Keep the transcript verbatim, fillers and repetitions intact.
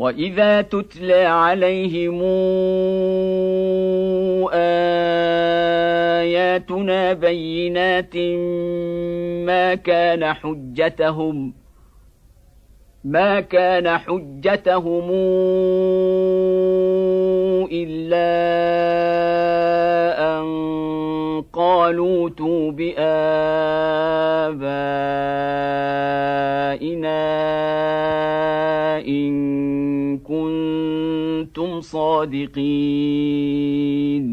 وإذا تتلى عليهم آياتنا بينات ما كان حجتهم ما كان حجتهم إلا أن قالوا ائتوا بآبائنا إن كنتم صادقين